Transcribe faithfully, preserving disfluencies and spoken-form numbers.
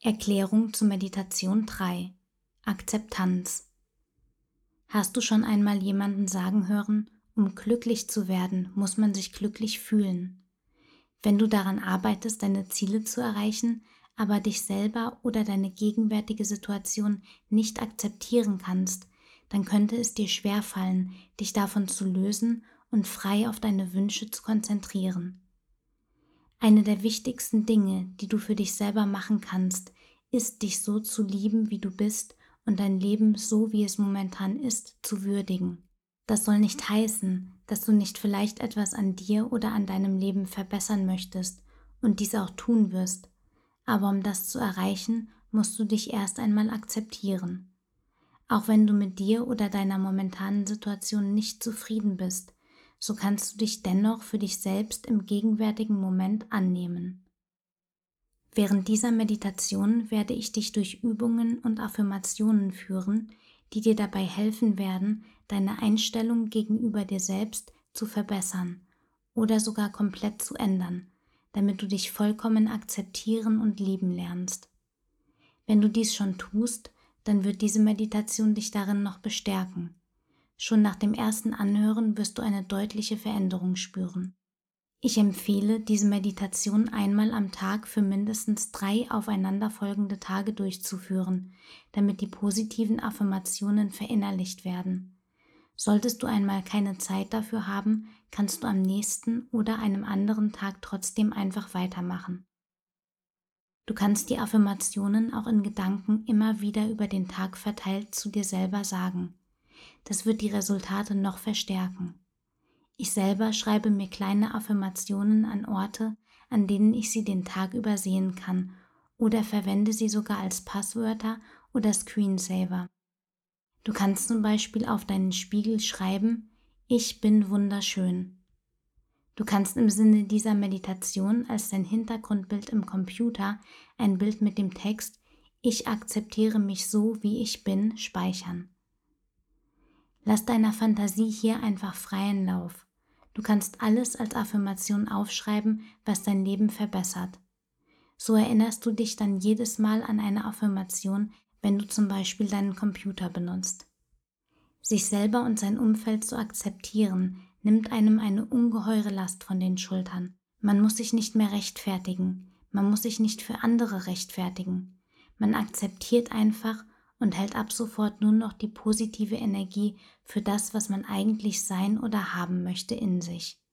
Erklärung zur Meditation drei. Akzeptanz. Hast du schon einmal jemanden sagen hören, um glücklich zu werden, muss man sich glücklich fühlen? Wenn du daran arbeitest, deine Ziele zu erreichen, aber dich selber oder deine gegenwärtige Situation nicht akzeptieren kannst, dann könnte es dir schwerfallen, dich davon zu lösen und frei auf deine Wünsche zu konzentrieren. Eine der wichtigsten Dinge, die du für dich selber machen kannst, ist, dich so zu lieben, wie du bist und dein Leben so, wie es momentan ist, zu würdigen. Das soll nicht heißen, dass du nicht vielleicht etwas an dir oder an deinem Leben verbessern möchtest und dies auch tun wirst, aber um das zu erreichen, musst du dich erst einmal akzeptieren. Auch wenn du mit dir oder deiner momentanen Situation nicht zufrieden bist, so kannst du dich dennoch für dich selbst im gegenwärtigen Moment annehmen. Während dieser Meditation werde ich dich durch Übungen und Affirmationen führen, die dir dabei helfen werden, deine Einstellung gegenüber dir selbst zu verbessern oder sogar komplett zu ändern, damit du dich vollkommen akzeptieren und lieben lernst. Wenn du dies schon tust, dann wird diese Meditation dich darin noch bestärken. Schon nach dem ersten Anhören wirst du eine deutliche Veränderung spüren. Ich empfehle, diese Meditation einmal am Tag für mindestens drei aufeinanderfolgende Tage durchzuführen, damit die positiven Affirmationen verinnerlicht werden. Solltest du einmal keine Zeit dafür haben, kannst du am nächsten oder einem anderen Tag trotzdem einfach weitermachen. Du kannst die Affirmationen auch in Gedanken immer wieder über den Tag verteilt zu dir selber sagen. Das wird die Resultate noch verstärken. Ich selber schreibe mir kleine Affirmationen an Orte, an denen ich sie den Tag über sehen kann, oder verwende sie sogar als Passwörter oder Screensaver. Du kannst zum Beispiel auf deinen Spiegel schreiben: Ich bin wunderschön. Du kannst im Sinne dieser Meditation als dein Hintergrundbild im Computer ein Bild mit dem Text Ich akzeptiere mich so, wie ich bin, speichern. Lass deiner Fantasie hier einfach freien Lauf. Du kannst alles als Affirmation aufschreiben, was dein Leben verbessert. So erinnerst du dich dann jedes Mal an eine Affirmation, wenn du zum Beispiel deinen Computer benutzt. Sich selber und sein Umfeld zu akzeptieren, nimmt einem eine ungeheure Last von den Schultern. Man muss sich nicht mehr rechtfertigen, man muss sich nicht für andere rechtfertigen. Man akzeptiert einfach und hält ab sofort nur noch die positive Energie für das, was man eigentlich sein oder haben möchte, in sich.